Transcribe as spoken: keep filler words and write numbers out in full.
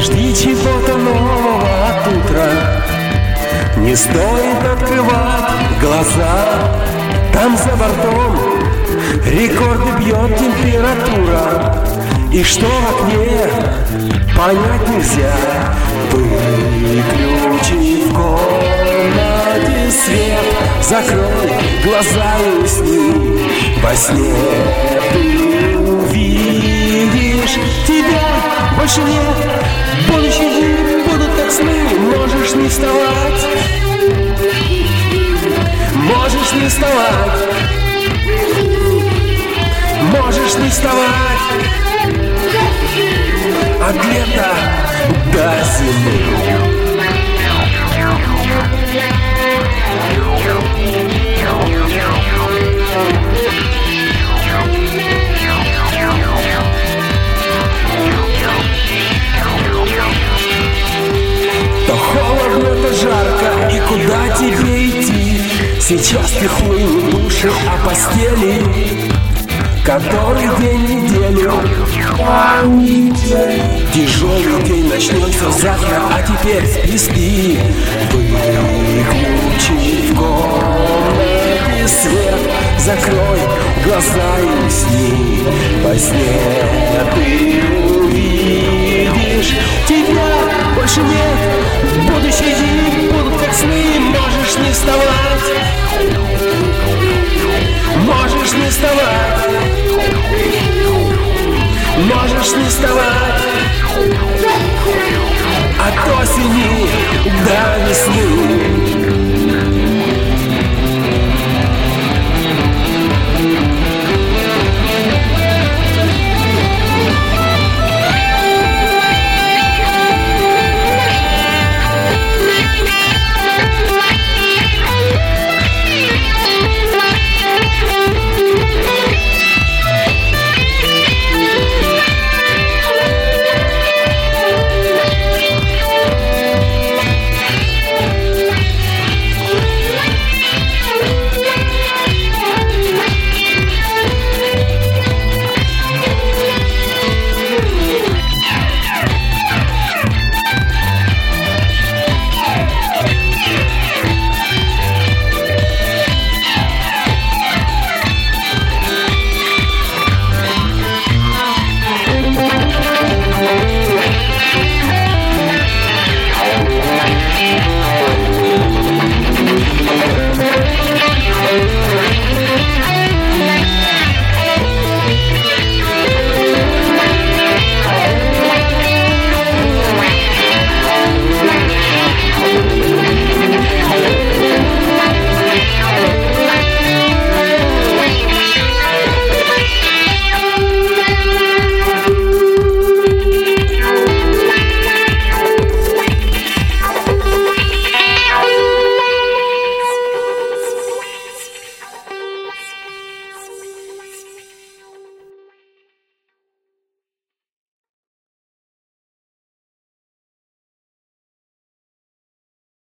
жди чего-то нового от утра. Не стоит открывать глаза, там за бортом рекорды бьет температура. И что в окне, понять нельзя. Выключи в комнате свет, закрой глаза и усни. Во сне ты увидишь, тебя больше нет. Будущие дни будут как сны. Можешь не вставать, можешь не вставать, можешь не вставать. От лета до зимы. То холодно, то жарко, и куда тебе идти? Сейчас ты хлынут души о постели, который день недели. Тяжелый день начнется завтра, а теперь спи, спи. Выключи в комнате свет, закрой глаза и усни. Во сне ты увидишь, тебя больше нет. Будущие дни будут как сны. Можешь не вставать, можешь не вставать, можешь не вставать. От осени